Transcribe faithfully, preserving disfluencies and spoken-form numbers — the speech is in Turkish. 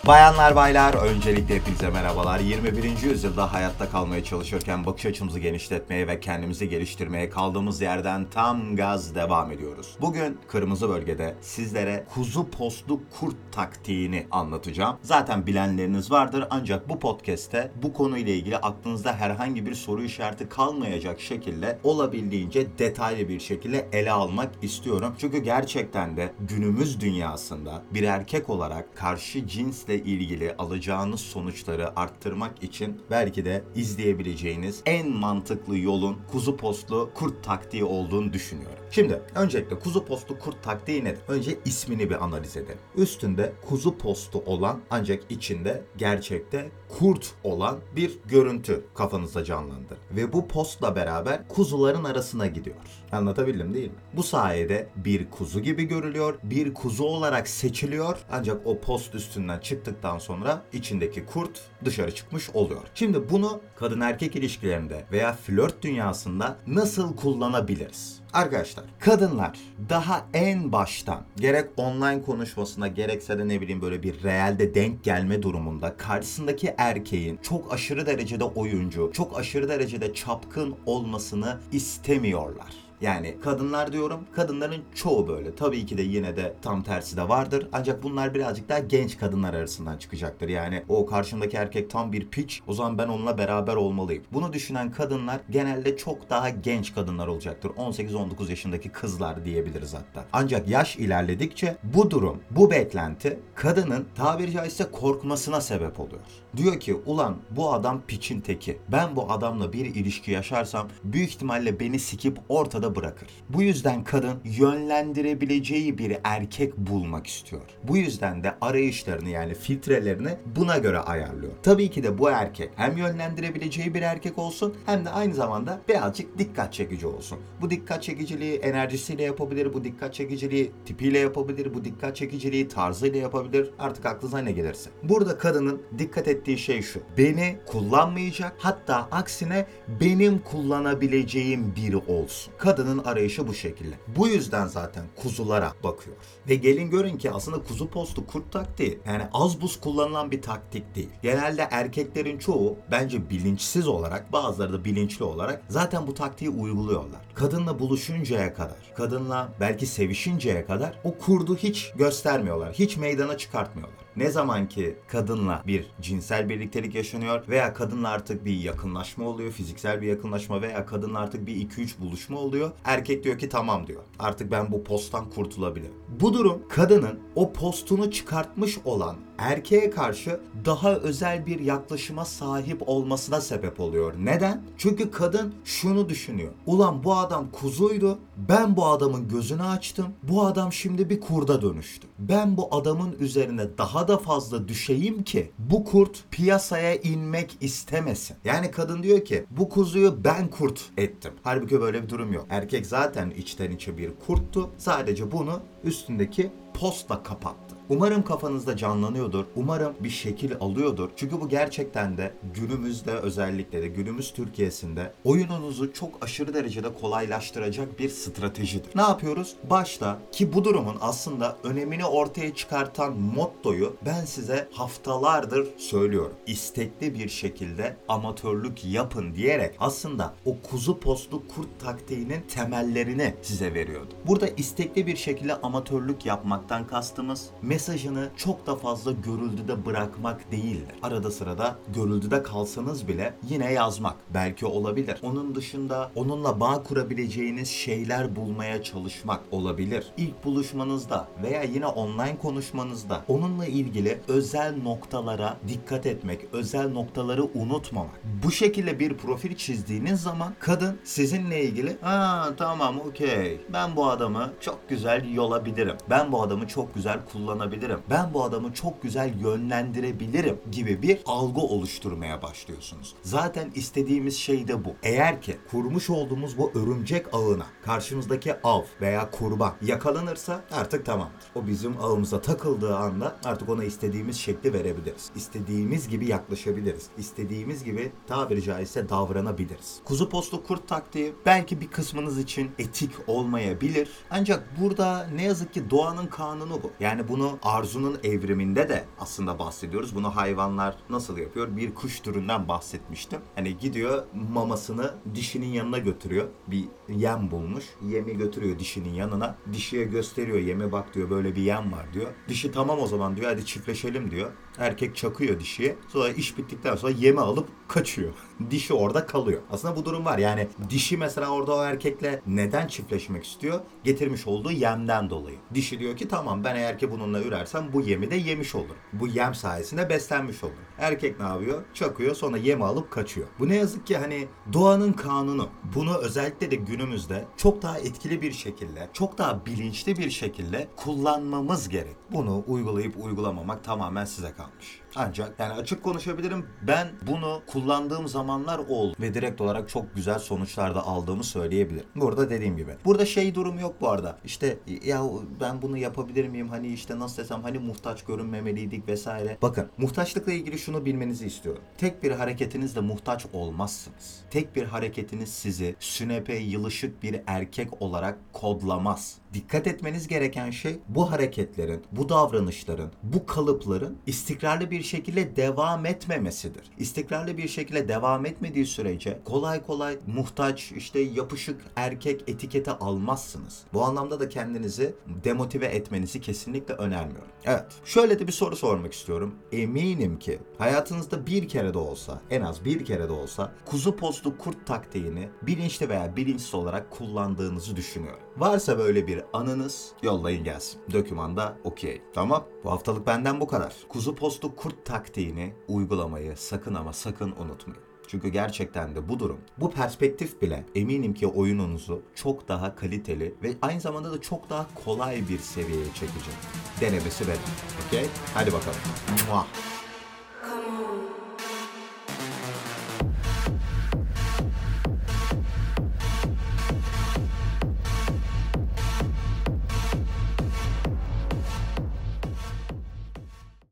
Bayanlar baylar, öncelikle hepinize merhabalar. yirmi birinci yüzyılda hayatta kalmaya çalışırken bakış açımızı genişletmeye ve kendimizi geliştirmeye kaldığımız yerden tam gaz devam ediyoruz. Bugün Kırmızı Bölge'de sizlere kuzu postlu kurt taktiğini anlatacağım. Zaten bilenleriniz vardır ancak bu podcast'te bu konuyla ilgili aklınızda herhangi bir soru işareti kalmayacak şekilde olabildiğince detaylı bir şekilde ele almak istiyorum. Çünkü gerçekten de günümüz dünyasında bir erkek olarak karşı cinsle ilgili alacağınız sonuçları arttırmak için belki de izleyebileceğiniz en mantıklı yolun kuzu postlu kurt taktiği olduğunu düşünüyorum. Şimdi öncelikle kuzu postlu kurt taktiği nedir? Önce ismini bir analiz edelim. Üstünde kuzu postu olan ancak içinde gerçekte kurt olan bir görüntü kafanızda canlandır. Ve bu postla beraber kuzuların arasına gidiyor. Anlatabildim değil mi? Bu sayede bir kuzu gibi görülüyor, bir kuzu olarak seçiliyor ancak o post üstünden çıktıktan sonra içindeki kurt dışarı çıkmış oluyor. Şimdi bunu kadın erkek ilişkilerinde veya flört dünyasında nasıl kullanabiliriz? Arkadaşlar, kadınlar daha en baştan gerek online konuşmasına gerekse de ne bileyim böyle bir realde denk gelme durumunda karşısındaki erkeğin çok aşırı derecede oyuncu, çok aşırı derecede çapkın olmasını istemiyorlar. Yani kadınlar diyorum, kadınların çoğu böyle. Tabii ki de yine de tam tersi de vardır. Ancak bunlar birazcık daha genç kadınlar arasından çıkacaktır. Yani o karşımdaki erkek tam bir piç, o zaman ben onunla beraber olmalıyım. Bunu düşünen kadınlar genelde çok daha genç kadınlar olacaktır. on sekiz on dokuz yaşındaki kızlar diyebiliriz hatta. Ancak yaş ilerledikçe bu durum, bu beklenti kadının tabiri caizse korkmasına sebep oluyor. Diyor ki ulan bu adam piçin teki. Ben bu adamla bir ilişki yaşarsam büyük ihtimalle beni sikip ortada bırakır. Bu yüzden kadın yönlendirebileceği bir erkek bulmak istiyor. Bu yüzden de arayışlarını yani filtrelerini buna göre ayarlıyor. Tabii ki de bu erkek hem yönlendirebileceği bir erkek olsun hem de aynı zamanda birazcık dikkat çekici olsun. Bu dikkat çekiciliği enerjisiyle yapabilir, bu dikkat çekiciliği tipiyle yapabilir, bu dikkat çekiciliği tarzıyla yapabilir. Artık aklınıza ne gelirse. Burada kadının dikkat ettiği şey şu. Beni kullanmayacak, hatta aksine benim kullanabileceğim biri olsun. Kadının arayışı bu şekilde. Bu yüzden zaten kuzulara bakıyor. Ve gelin görün ki aslında kuzu postu kurt taktiği yani az buz kullanılan bir taktik değil. Genelde erkeklerin çoğu bence bilinçsiz olarak, bazıları da bilinçli olarak zaten bu taktiği uyguluyorlar. Kadınla buluşuncaya kadar, kadınla belki sevişinceye kadar o kurdu hiç göstermiyorlar. Hiç meydana çıkartmıyorlar. Ne zaman ki kadınla bir cinsel birliktelik yaşanıyor veya kadınla artık bir yakınlaşma oluyor, fiziksel bir yakınlaşma veya kadınla artık bir iki üç buluşma oluyor. Erkek diyor ki tamam diyor. Artık ben bu posttan kurtulabilirim. Bu durum kadının o postunu çıkartmış olan erkeğe karşı daha özel bir yaklaşıma sahip olmasına sebep oluyor. Neden? Çünkü kadın şunu düşünüyor. Ulan bu adam kuzuydu. Ben bu adamın gözünü açtım. Bu adam şimdi bir kurda dönüştü. Ben bu adamın üzerine daha da fazla düşeyim ki bu kurt piyasaya inmek istemesin. Yani kadın diyor ki bu kuzuyu ben kurt ettim. Halbuki böyle bir durum yok. Erkek zaten içten içe bir kurttu. Sadece bunu üstündeki postla kapattı. Umarım kafanızda canlanıyordur. Umarım bir şekil alıyordur. Çünkü bu gerçekten de günümüzde özellikle de günümüz Türkiye'sinde oyununuzu çok aşırı derecede kolaylaştıracak bir stratejidir. Ne yapıyoruz? Başta ki bu durumun aslında önemini ortaya çıkartan mottoyu ben size haftalardır söylüyorum. İstekli bir şekilde amatörlük yapın diyerek aslında o kuzu postlu kurt taktiğinin temellerini size veriyordu. Burada istekli bir şekilde amatörlük yapmaktan kastımız mesajını çok da fazla görüldüde bırakmak değildir. Arada sırada görüldüde kalsanız bile yine yazmak belki olabilir. Onun dışında onunla bağ kurabileceğiniz şeyler bulmaya çalışmak olabilir. İlk buluşmanızda veya yine online konuşmanızda onunla ilgili özel noktalara dikkat etmek, özel noktaları unutmamak. Bu şekilde bir profil çizdiğiniz zaman kadın sizinle ilgili aa tamam okey ben bu adamı çok güzel yolabilirim. Ben bu adamı çok güzel kullanabilirim. Ben bu adamı çok güzel yönlendirebilirim gibi bir algı oluşturmaya başlıyorsunuz. Zaten istediğimiz şey de bu. Eğer ki kurmuş olduğumuz bu örümcek ağına karşımızdaki av veya kurban yakalanırsa artık tamamdır. O bizim ağımıza takıldığı anda artık ona istediğimiz şekli verebiliriz. İstediğimiz gibi yaklaşabiliriz. İstediğimiz gibi tabiri caizse davranabiliriz. Kuzu postlu kurt taktiği belki bir kısmınız için etik olmayabilir. Ancak burada ne yazık ki doğanın kanunu bu. Yani bunu bunu Arzu'nun evriminde de aslında bahsediyoruz. Bunu hayvanlar nasıl yapıyor? Bir kuş türünden bahsetmiştim. Hani gidiyor mamasını dişinin yanına götürüyor. Bir yem bulmuş. Yemi götürüyor dişinin yanına. Dişiye gösteriyor. Yeme bak diyor, böyle bir yem var diyor. Dişi tamam o zaman diyor, hadi çiftleşelim diyor. Erkek çakıyor dişiye. Sonra iş bittikten sonra yemi alıp kaçıyor. Dişi orada kalıyor. Aslında bu durum var. Yani dişi mesela orada o erkekle neden çiftleşmek istiyor? Getirmiş olduğu yemden dolayı. Dişi diyor ki tamam, ben eğer ki bununla ürersem bu yemi de yemiş olurum. Bu yem sayesinde beslenmiş olurum. Erkek ne yapıyor? Çakıyor, sonra yemi alıp kaçıyor. Bu ne yazık ki hani doğanın kanunu. Bunu özellikle de günümüzde çok daha etkili bir şekilde, çok daha bilinçli bir şekilde kullanmamız gerek. Bunu uygulayıp uygulamamak tamamen size kalmış. Ancak yani açık konuşabilirim, ben bunu kullandığım zamanlar oldu ve direkt olarak çok güzel sonuçlar da aldığımı söyleyebilirim. Burada dediğim gibi. Burada şey durum yok bu arada. İşte ya ben bunu yapabilir miyim? Hani işte nasıl desem, hani muhtaç görünmemeliydik vesaire. Bakın, muhtaçlıkla ilgili şunu bilmenizi istiyorum. Tek bir hareketinizle muhtaç olmazsınız. Tek bir hareketiniz sizi sünepe yılışık bir erkek olarak kodlamaz. Dikkat etmeniz gereken şey, bu hareketlerin, bu davranışların, bu kalıpların istikrarlı bir şekilde devam etmemesidir. İstikrarlı bir şekilde devam etmediği sürece kolay kolay muhtaç, işte yapışık erkek etiketi almazsınız. Bu anlamda da kendinizi demotive etmenizi kesinlikle önermiyorum. Evet, şöyle de bir soru sormak istiyorum. Eminim ki hayatınızda bir kere de olsa, en az bir kere de olsa kuzu postlu kurt taktiğini bilinçli veya bilinçsiz olarak kullandığınızı düşünüyorum. Varsa böyle bir anınız, yollayın gelsin. Dokümanda okey. Tamam. Bu haftalık benden bu kadar. Kuzu postlu kurt taktiğini uygulamayı sakın ama sakın unutmayın. Çünkü gerçekten de bu durum, bu perspektif bile eminim ki oyununuzu çok daha kaliteli ve aynı zamanda da çok daha kolay bir seviyeye çekecek. Denemesi verin. Okey? Hadi bakalım. Muah.